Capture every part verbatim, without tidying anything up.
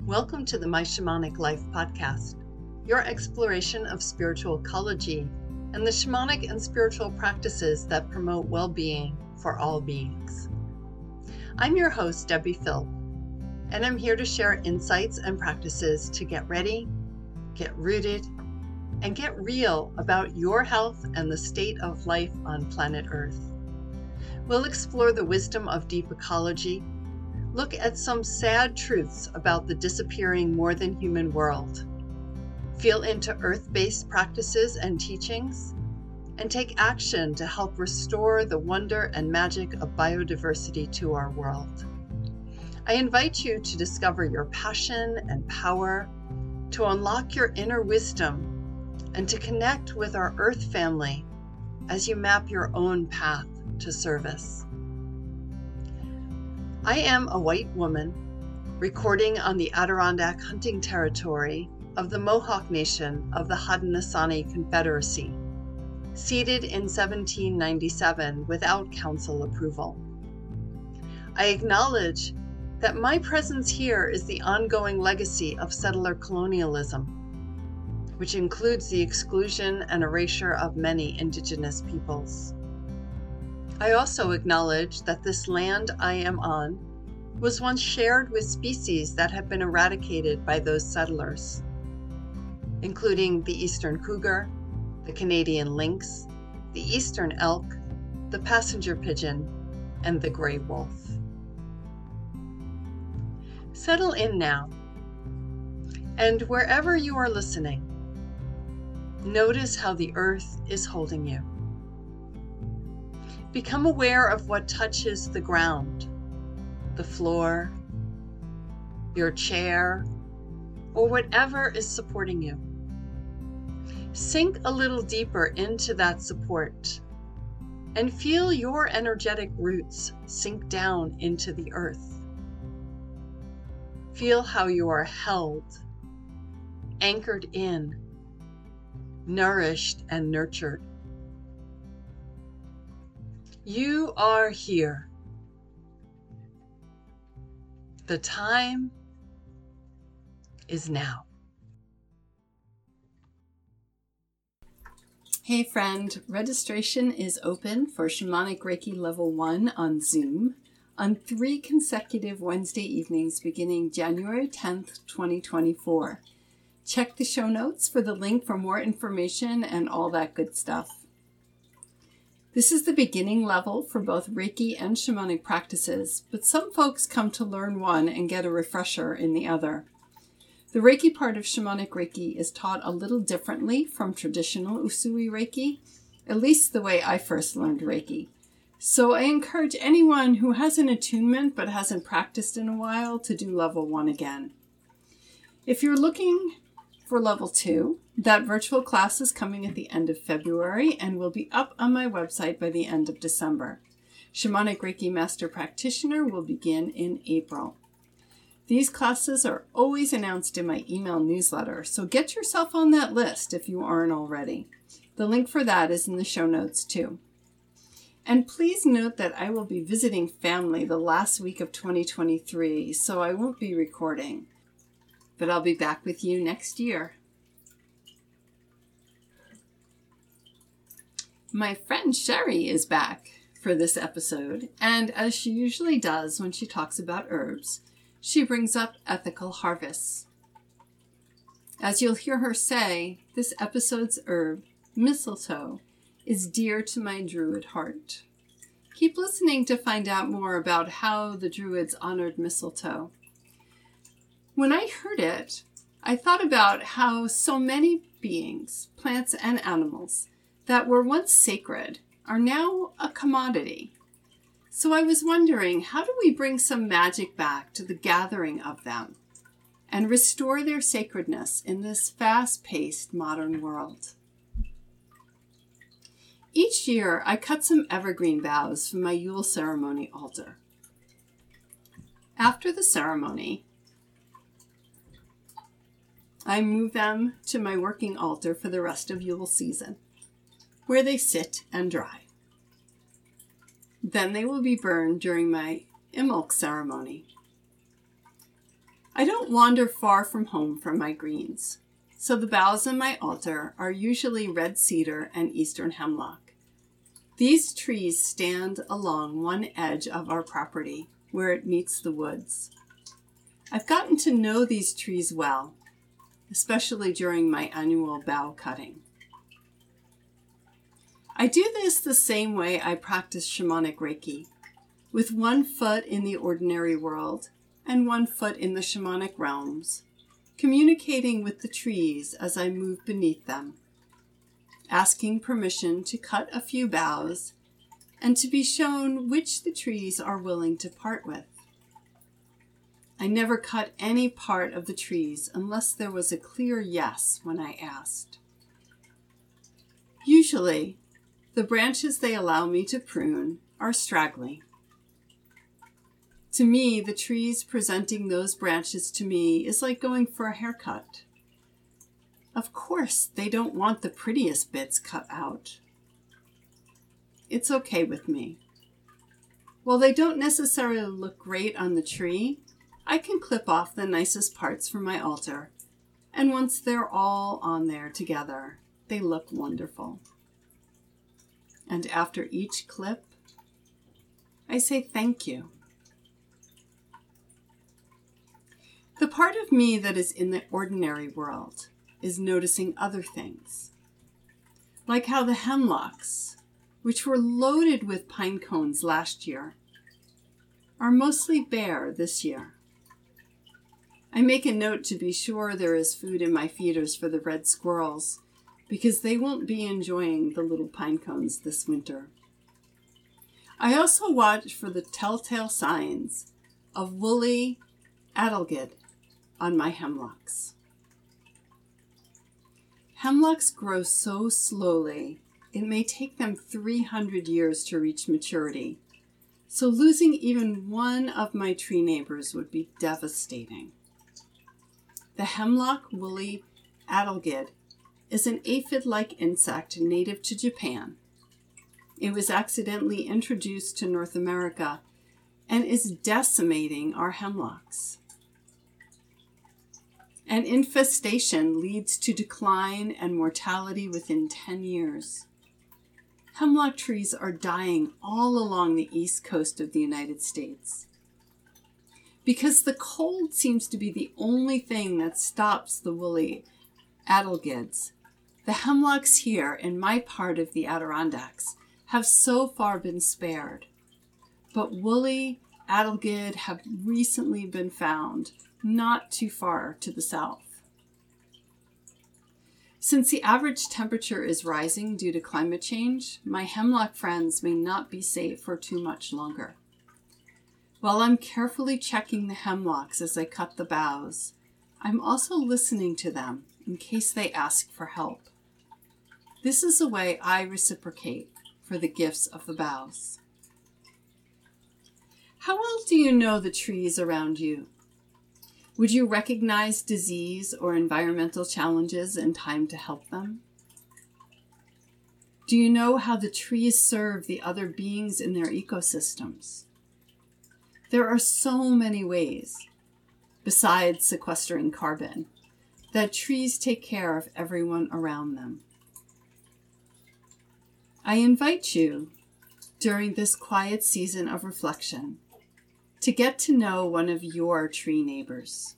Welcome to the My Shamanic Life podcast, your exploration of spiritual ecology and the shamanic and spiritual practices that promote well-being for all beings. I'm your host, Debbie Phil, and I'm here to share insights and practices to get ready, get rooted, and get real about your health and the state of life on planet Earth. We'll explore the wisdom of deep ecology, look at some sad truths about the disappearing more than human world, feel into earth-based practices and teachings, and take action to help restore the wonder and magic of biodiversity to our world. I invite you to discover your passion and power, to unlock your inner wisdom, and to connect with our Earth family as you map your own path to service. I am a white woman recording on the Adirondack hunting territory of the Mohawk Nation of the Haudenosaunee Confederacy, seated in seventeen ninety-seven without council approval. I acknowledge that my presence here is the ongoing legacy of settler colonialism, which includes the exclusion and erasure of many indigenous peoples. I also acknowledge that this land I am on was once shared with species that have been eradicated by those settlers, including the eastern cougar, the Canadian lynx, the eastern elk, the passenger pigeon, and the gray wolf. Settle in now, and wherever you are listening, notice how the earth is holding you. Become aware of what touches the ground, the floor, your chair, or whatever is supporting you. Sink a little deeper into that support and feel your energetic roots sink down into the earth. Feel how you are held, anchored in, nourished and nurtured. You are here. The time is now. Hey friend, registration is open for Shamanic Reiki Level one on Zoom on three consecutive Wednesday evenings beginning January tenth, twenty twenty-four. Check the show notes for the link for more information and all that good stuff. This is the beginning level for both Reiki and shamanic practices, but some folks come to learn one and get a refresher in the other. The Reiki part of shamanic Reiki is taught a little differently from traditional Usui Reiki, at least the way I first learned Reiki. So I encourage anyone who has an attunement but hasn't practiced in a while to do level one again. If you're looking for level two, that virtual class is coming at the end of February and will be up on my website by the end of December. Shamanic Reiki Master Practitioner will begin in April. These classes are always announced in my email newsletter, so get yourself on that list if you aren't already. The link for that is in the show notes too. And please note that I will be visiting family the last week of twenty twenty-three, so I won't be recording. But I'll be back with you next year. My friend Sherry is back for this episode, and as she usually does when she talks about herbs, she brings up ethical harvests. As you'll hear her say, this episode's herb, mistletoe, is dear to my Druid heart. Keep listening to find out more about how the Druids honored mistletoe. When I heard it, I thought about how so many beings, plants and animals, that were once sacred are now a commodity. So I was wondering, how do we bring some magic back to the gathering of them and restore their sacredness in this fast-paced modern world? Each year, I cut some evergreen boughs from my Yule ceremony altar. After the ceremony, I move them to my working altar for the rest of Yule season, where they sit and dry. Then they will be burned during my Imbolc ceremony. I don't wander far from home from my greens, so the boughs on my altar are usually red cedar and eastern hemlock. These trees stand along one edge of our property where it meets the woods. I've gotten to know these trees well, especially during my annual bough cutting. I do this the same way I practice shamanic Reiki, with one foot in the ordinary world and one foot in the shamanic realms, communicating with the trees as I move beneath them, asking permission to cut a few boughs and to be shown which the trees are willing to part with. I never cut any part of the trees unless there was a clear yes when I asked. Usually, the branches they allow me to prune are straggly. To me, the trees presenting those branches to me is like going for a haircut. Of course, they don't want the prettiest bits cut out. It's okay with me. While they don't necessarily look great on the tree, I can clip off the nicest parts from my altar, and once they're all on there together, they look wonderful. And after each clip, I say thank you. The part of me that is in the ordinary world is noticing other things, like how the hemlocks, which were loaded with pine cones last year, are mostly bare this year. I make a note to be sure there is food in my feeders for the red squirrels, because they won't be enjoying the little pine cones this winter. I also watch for the telltale signs of woolly adelgid on my hemlocks. Hemlocks grow so slowly, it may take them three hundred years to reach maturity, so losing even one of my tree neighbors would be devastating. The hemlock woolly adelgid is an aphid-like insect native to Japan. It was accidentally introduced to North America and is decimating our hemlocks. An infestation leads to decline and mortality within ten years. Hemlock trees are dying all along the east coast of the United States. Because the cold seems to be the only thing that stops the woolly adelgids, the hemlocks here in my part of the Adirondacks have so far been spared. But woolly adelgid have recently been found not too far to the south. Since the average temperature is rising due to climate change, my hemlock friends may not be safe for too much longer. While I'm carefully checking the hemlocks as I cut the boughs, I'm also listening to them in case they ask for help. This is a way I reciprocate for the gifts of the boughs. How well do you know the trees around you? Would you recognize disease or environmental challenges in time to help them? Do you know how the trees serve the other beings in their ecosystems? There are so many ways, besides sequestering carbon, that trees take care of everyone around them. I invite you, during this quiet season of reflection, to get to know one of your tree neighbors.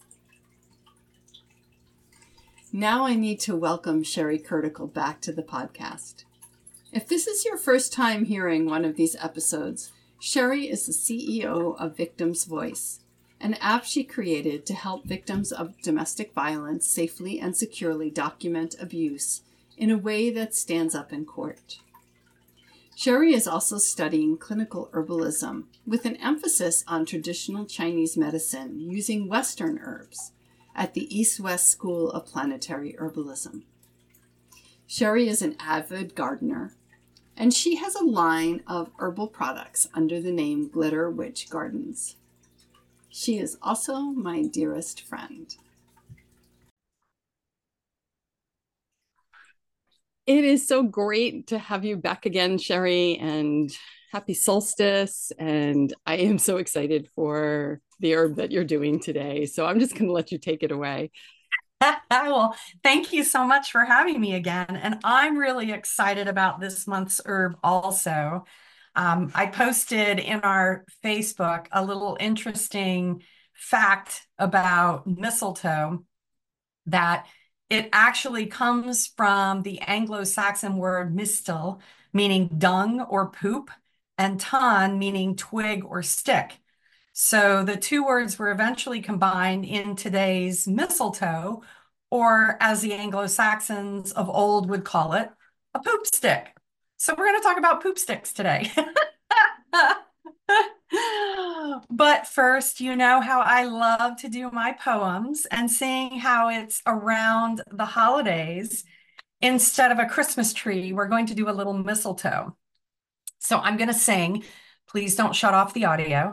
Now I need to welcome Sherry Curticle back to the podcast. If this is your first time hearing one of these episodes, Sherry is the C E O of Victim's Voice, an app she created to help victims of domestic violence safely and securely document abuse in a way that stands up in court. Sherry is also studying clinical herbalism with an emphasis on traditional Chinese medicine using Western herbs at the East-West School of Planetary Herbalism. Sherry is an avid gardener, and she has a line of herbal products under the name Glitter Witch Gardens. She is also my dearest friend. It is so great to have you back again, Sherry, and happy solstice. And I am so excited for the herb that you're doing today. So I'm just going to let you take it away. Well, thank you so much for having me again. And I'm really excited about this month's herb also. Um, I posted in our Facebook a little interesting fact about mistletoe, that it actually comes from the Anglo-Saxon word mistel, meaning dung or poop, and ton, meaning twig or stick. So the two words were eventually combined in today's mistletoe, or as the Anglo-Saxons of old would call it, a poop stick. So we're going to talk about poop sticks today. But first, you know how I love to do my poems, and seeing how it's around the holidays, instead of a Christmas tree, we're going to do a little mistletoe. So I'm going to sing. Please don't shut off the audio.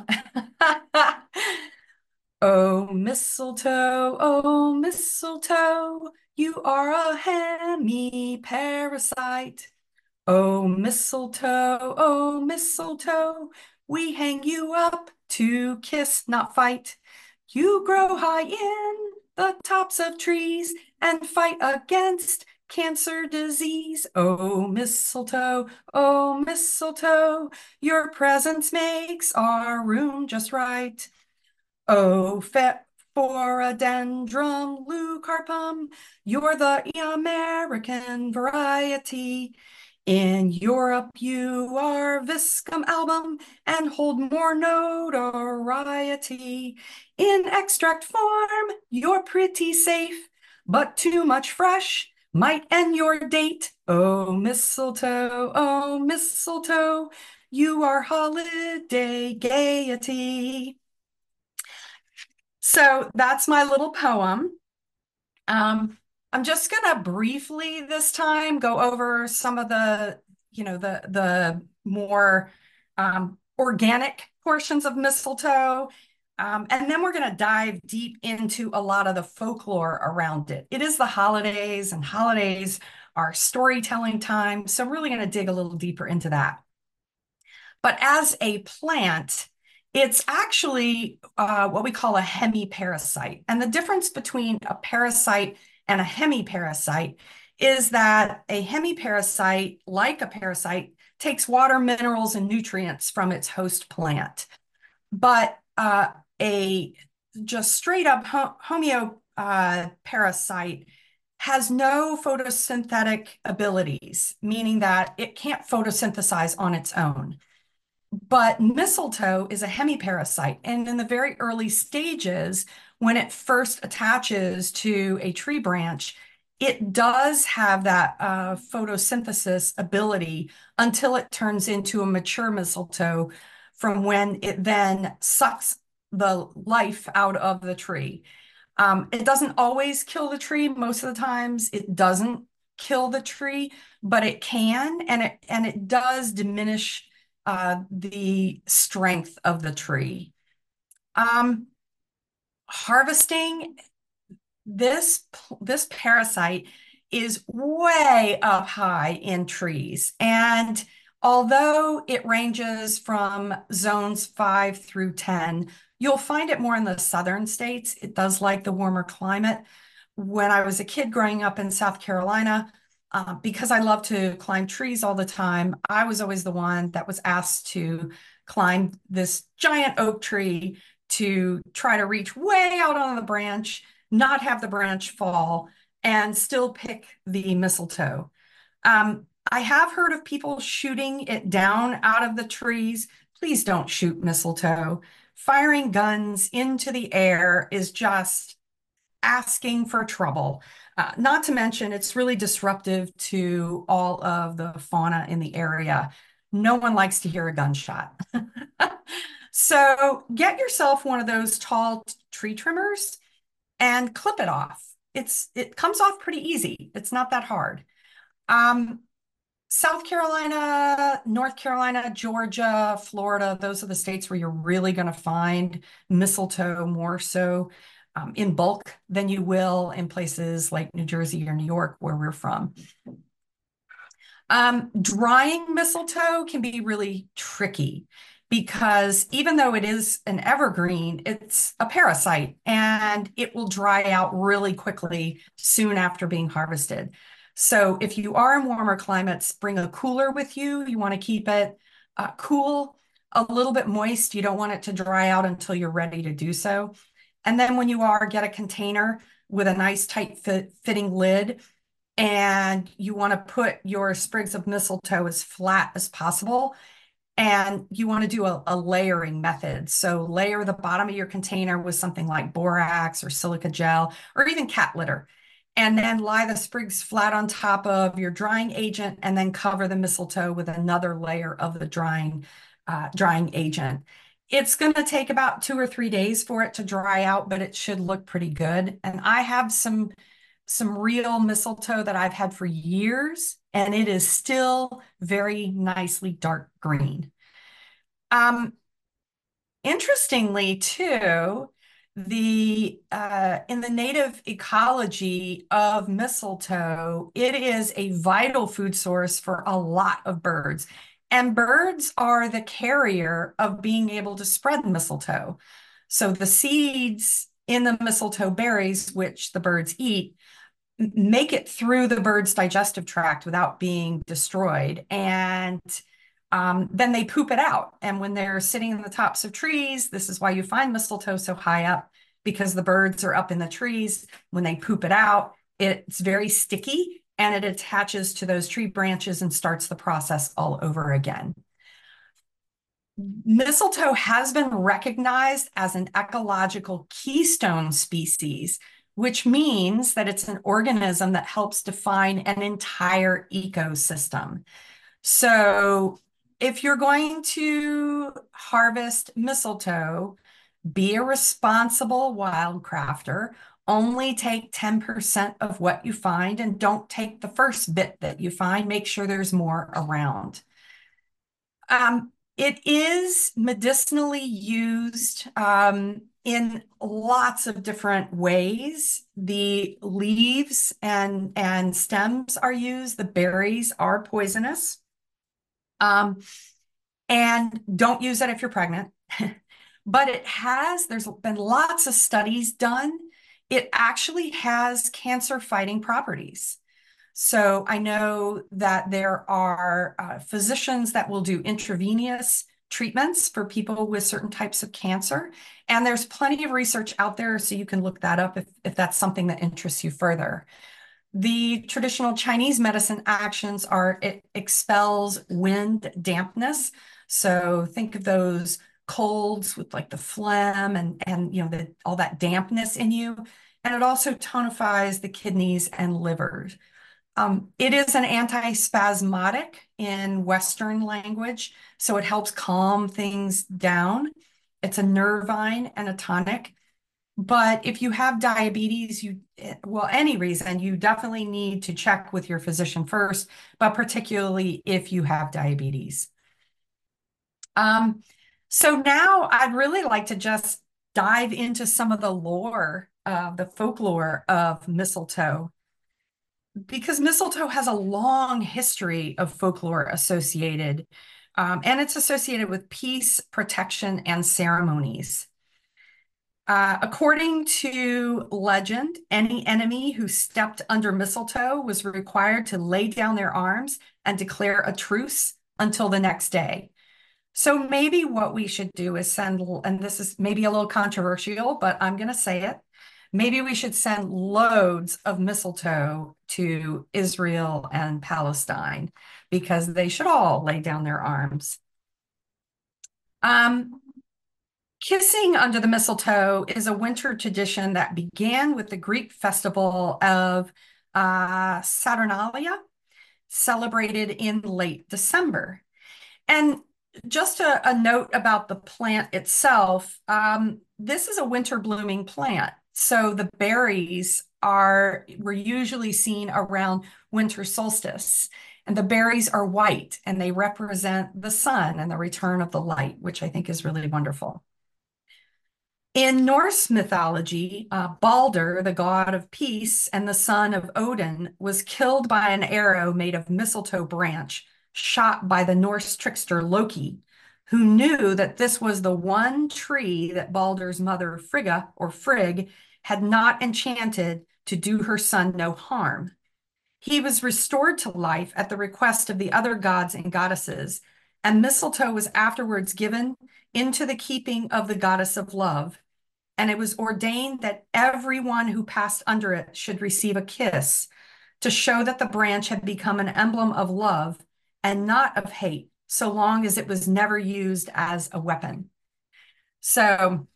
Oh, mistletoe, oh, mistletoe, you are a hemiparasite. Oh, mistletoe, oh, mistletoe, we hang you up to kiss, not fight. You grow high in the tops of trees and fight against cancer disease. Oh, mistletoe, oh, mistletoe, your presence makes our room just right. Oh, fet for a dendron leucarpum, you're the American variety. In Europe, you are Viscum album and hold more notoriety. In extract form, you're pretty safe, but too much fresh might end your date. Oh, mistletoe, oh, mistletoe, you are holiday gaiety. So that's my little poem. Um, I'm just gonna briefly this time go over some of the, you know, the the more um, organic portions of mistletoe, um, and then we're gonna dive deep into a lot of the folklore around it. It is the holidays, and holidays are storytelling time, so I'm really gonna dig a little deeper into that. But as a plant, it's actually uh, what we call a hemiparasite. And the difference between a parasite and a hemiparasite is that a hemiparasite, like a parasite, takes water, minerals, and nutrients from its host plant. But uh, a just straight up homeo uh, parasite has no photosynthetic abilities, meaning that it can't photosynthesize on its own. But mistletoe is a hemiparasite, and in the very early stages, when it first attaches to a tree branch, it does have that uh, photosynthesis ability until it turns into a mature mistletoe, from when it then sucks the life out of the tree. Um, it doesn't always kill the tree. Most of the times it doesn't kill the tree, but it can, and it and it does diminish Uh, the strength of the tree. Um, harvesting this this parasite is way up high in trees, and although it ranges from zones five through ten, you'll find it more in the southern states. It does like the warmer climate. When I was a kid growing up in South Carolina, uh, because I love to climb trees all the time, I was always the one that was asked to climb this giant oak tree to try to reach way out on the branch, not have the branch fall, and still pick the mistletoe. Um, I have heard of people shooting it down out of the trees. Please don't shoot mistletoe. Firing guns into the air is just asking for trouble. Uh, not to mention, it's really disruptive to all of the fauna in the area. No one likes to hear a gunshot. So get yourself one of those tall tree trimmers and clip it off. It's it comes off pretty easy. It's not that hard. Um, South Carolina, North Carolina, Georgia, Florida, those are the states where you're really going to find mistletoe more so um, in bulk than you will in places like New Jersey or New York, where we're from. Um, drying mistletoe can be really tricky because even though it is an evergreen, it's a parasite and it will dry out really quickly soon after being harvested. So if you are in warmer climates, bring a cooler with you. You want to keep it uh, cool, a little bit moist. You don't want it to dry out until you're ready to do so. And then when you are, get a container with a nice tight fit, fitting lid, and you want to put your sprigs of mistletoe as flat as possible. And you want to do a, a layering method. So layer the bottom of your container with something like borax or silica gel, or even cat litter. And then lie the sprigs flat on top of your drying agent, and then cover the mistletoe with another layer of the drying, uh, drying agent. It's going to take about two or three days for it to dry out, but it should look pretty good. And I have some some real mistletoe that I've had for years, and it is still very nicely dark green. Um, interestingly, too, the uh, in the native ecology of mistletoe, it is a vital food source for a lot of birds. And birds are the carrier of being able to spread mistletoe. So the seeds in the mistletoe berries, which the birds eat, make it through the bird's digestive tract without being destroyed. And um, then they poop it out. And when they're sitting in the tops of trees, this is why you find mistletoe so high up, because the birds are up in the trees. When they poop it out, it's very sticky and it attaches to those tree branches and starts the process all over again. Mistletoe has been recognized as an ecological keystone species, which means that it's an organism that helps define an entire ecosystem. So if you're going to harvest mistletoe, be a responsible wildcrafter. Only take ten percent of what you find, and don't take the first bit that you find. Make sure there's more around. Um, it is medicinally used um, in lots of different ways. The leaves and, and stems are used. The berries are poisonous. Um, and don't use it if you're pregnant. But it has, there's been lots of studies done. It actually has cancer-fighting properties. So I know that there are uh, physicians that will do intravenous treatments for people with certain types of cancer. And there's plenty of research out there, so you can look that up if, if that's something that interests you further. The traditional Chinese medicine actions are it expels wind dampness. So think of those colds with like the phlegm and, and you know, the, all that dampness in you. And it also tonifies the kidneys and liver. Um, it is an antispasmodic in Western language, so it helps calm things down. It's a nervine and a tonic. But if you have diabetes, you, well, any reason, you definitely need to check with your physician first, but particularly if you have diabetes. Um, so now I'd really like to just dive into some of the lore, uh, the folklore of mistletoe, because mistletoe has a long history of folklore associated, um, and it's associated with peace, protection, and ceremonies. Uh, according to legend, any enemy who stepped under mistletoe was required to lay down their arms and declare a truce until the next day. So maybe what we should do is send, and this is maybe a little controversial, but I'm going to say it. Maybe we should send loads of mistletoe to Israel and Palestine, because they should all lay down their arms. Um, Kissing under the mistletoe is a winter tradition that began with the Greek festival of uh, Saturnalia, celebrated in late December. And just a, a note about the plant itself, um, this is a winter blooming plant. So the berries are, were usually seen around winter solstice. And the berries are white, and they represent the sun and the return of the light, which I think is really wonderful. In Norse mythology, uh, Balder, the god of peace and the son of Odin, was killed by an arrow made of mistletoe branch, shot by the Norse trickster Loki, who knew that this was the one tree that Balder's mother Frigga, or Frigg, had not enchanted to do her son no harm. He was restored to life at the request of the other gods and goddesses, and mistletoe was afterwards given into the keeping of the goddess of love, and it was ordained that everyone who passed under it should receive a kiss to show that the branch had become an emblem of love and not of hate, so long as it was never used as a weapon. So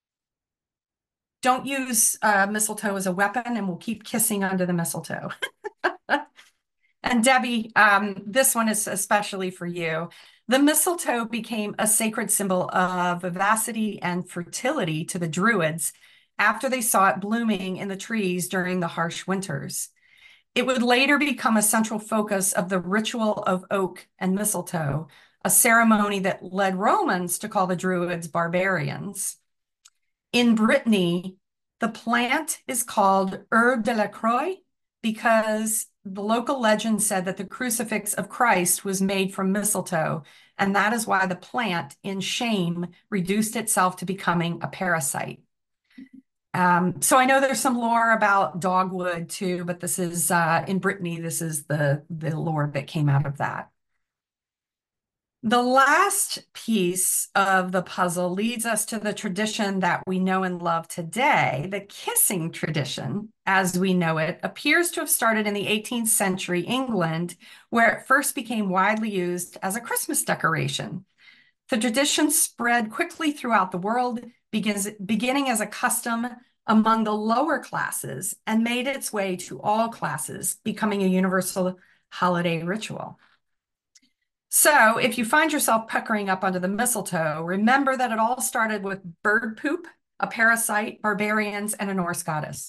don't use uh, mistletoe as a weapon, and we'll keep kissing under the mistletoe. And Debbie, um, this one is especially for you. The mistletoe became a sacred symbol of vivacity and fertility to the Druids after they saw it blooming in the trees during the harsh winters. It would later become a central focus of the ritual of oak and mistletoe, a ceremony that led Romans to call the Druids barbarians. In Brittany, the plant is called Herbe de la Croix because the local legend said that the crucifix of Christ was made from mistletoe, and that is why the plant, in shame, reduced itself to becoming a parasite. Um, so I know there's some lore about dogwood too, but this is, uh, in Brittany, this is the, the lore that came out of that. The last piece of the puzzle leads us to the tradition that we know and love today. The kissing tradition, as we know it, appears to have started in the eighteenth century England, where it first became widely used as a Christmas decoration. The tradition spread quickly throughout the world, begins, beginning as a custom among the lower classes and made its way to all classes, becoming a universal holiday ritual. So if you find yourself puckering up under the mistletoe, remember that it all started with bird poop, a parasite, barbarians, and a Norse goddess.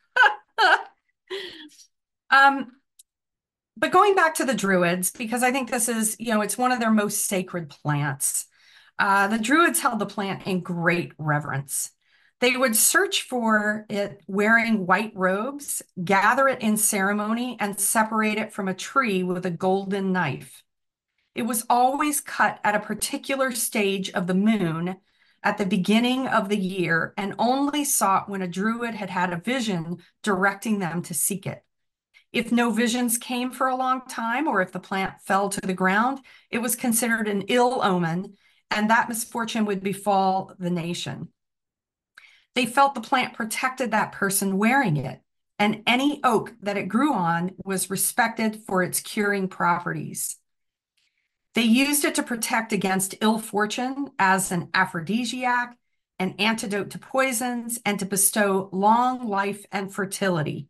um, but going back to the Druids, because I think this is, you know, it's one of their most sacred plants. Uh, the Druids held the plant in great reverence. They would search for it wearing white robes, gather it in ceremony, and separate it from a tree with a golden knife. It was always cut at a particular stage of the moon at the beginning of the year and only sought when a druid had had a vision directing them to seek it. If no visions came for a long time, or if the plant fell to the ground, it was considered an ill omen, and that misfortune would befall the nation. They felt the plant protected that person wearing it, and any oak that it grew on was respected for its curing properties. They used it to protect against ill fortune as an aphrodisiac, an antidote to poisons, and to bestow long life and fertility.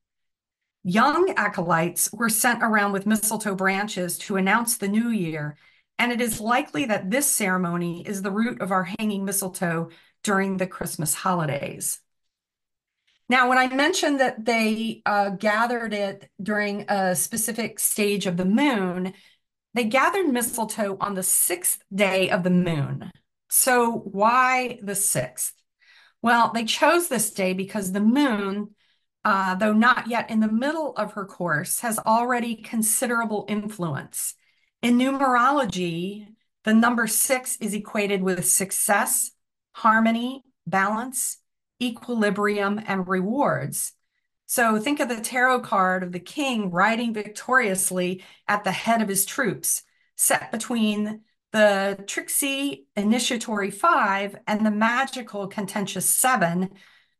Young acolytes were sent around with mistletoe branches to announce the new year, and it is likely that this ceremony is the root of our hanging mistletoe during the Christmas holidays. Now, when I mentioned that they uh, gathered it during a specific stage of the moon, they gathered mistletoe on the sixth day of the moon. So why the sixth? Well, they chose this day because the moon, uh, though not yet in the middle of her course, has already considerable influence. In numerology, the number six is equated with success, harmony, balance, equilibrium, and rewards. So think of the tarot card of the king riding victoriously at the head of his troops, set between the tricksy initiatory five and the magical contentious seven.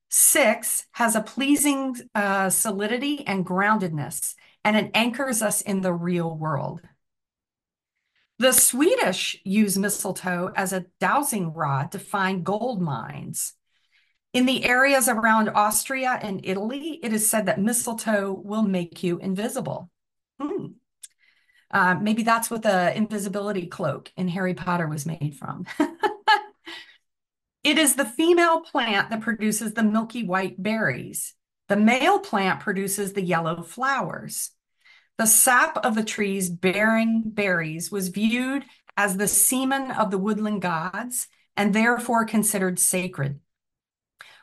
Six has a pleasing uh, solidity and groundedness, and it anchors us in the real world. The Swedish use mistletoe as a dowsing rod to find gold mines. In the areas around Austria and Italy, it is said that mistletoe will make you invisible. Hmm. Uh, maybe that's what the invisibility cloak in Harry Potter was made from. It is the female plant that produces the milky white berries. The male plant produces the yellow flowers. The sap of the trees bearing berries was viewed as the semen of the woodland gods and therefore considered sacred.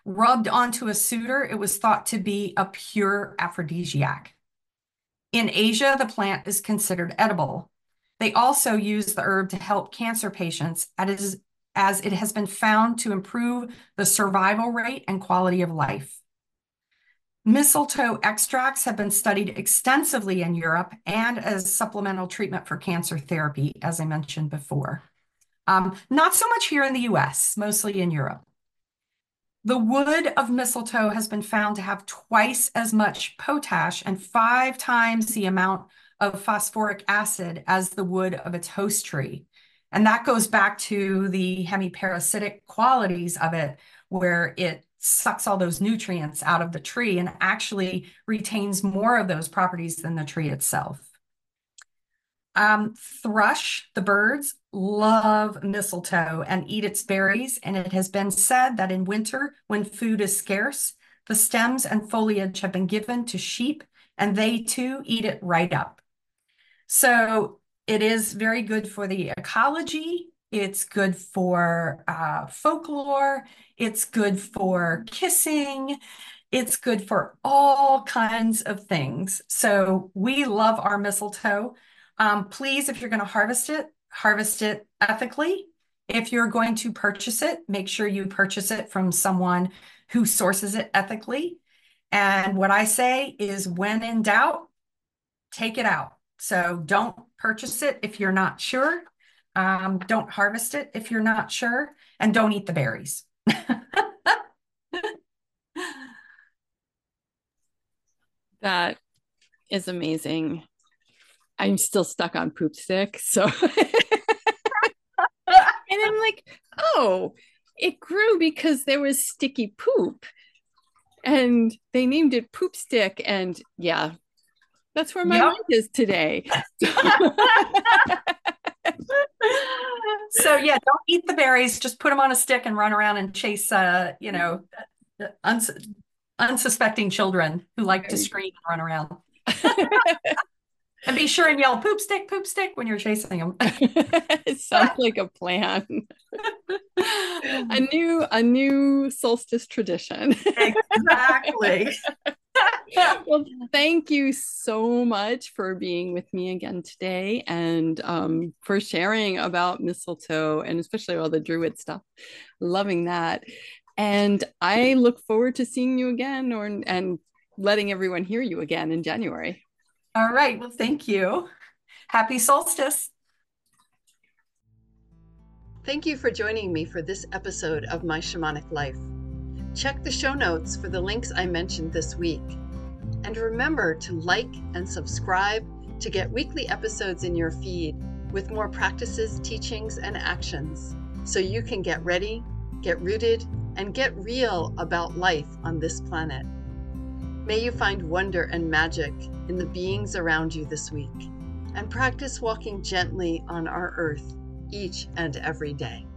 rubbed onto a suitor, it was thought to be a pure aphrodisiac. In Asia, the plant is considered edible. They also use the herb to help cancer patients as, as it has been found to improve the survival rate and quality of life. Mistletoe extracts have been studied extensively in Europe and as supplemental treatment for cancer therapy, as I mentioned before. Um, not so much here in the U S, mostly in Europe. The wood of mistletoe has been found to have twice as much potash and five times the amount of phosphoric acid as the wood of its host tree. And that goes back to the hemiparasitic qualities of it, where it sucks all those nutrients out of the tree and actually retains more of those properties than the tree itself. Um, thrush, the birds, love mistletoe and eat its berries, and it has been said that in winter, when food is scarce, the stems and foliage have been given to sheep, and they too eat it right up. So it is very good for the ecology. It's good for uh, folklore. It's good for kissing. It's good for all kinds of things. So we love our mistletoe. Um, please, if you're going to harvest it, harvest it ethically. If you're going to purchase it, make sure you purchase it from someone who sources it ethically. And what I say is, when in doubt, take it out. So don't purchase it if you're not sure. Um, don't harvest it if you're not sure. And don't eat the berries. That is amazing. I'm still stuck on poop stick. So, and I'm like, oh, it grew because there was sticky poop and they named it poop stick. And yeah, that's where my Yep. mind is today. So yeah, don't eat the berries. Just put them on a stick and run around and chase, uh, you know, uns unsuspecting children who like to scream and run around. And be sure and yell poop stick, poop stick when you're chasing them. It sounds like a plan. a new a new solstice tradition. Exactly. Well, thank you so much for being with me again today, and um, for sharing about mistletoe and especially all the Druid stuff. Loving that. And I look forward to seeing you again, or and letting everyone hear you again in January. All right. Well, thank you. Happy solstice. Thank you for joining me for this episode of My Shamanic Life. Check the show notes for the links I mentioned this week. And remember to like and subscribe to get weekly episodes in your feed with more practices, teachings, and actions, so you can get ready, get rooted, and get real about life on this planet. May you find wonder and magic in the beings around you this week, and practice walking gently on our earth each and every day.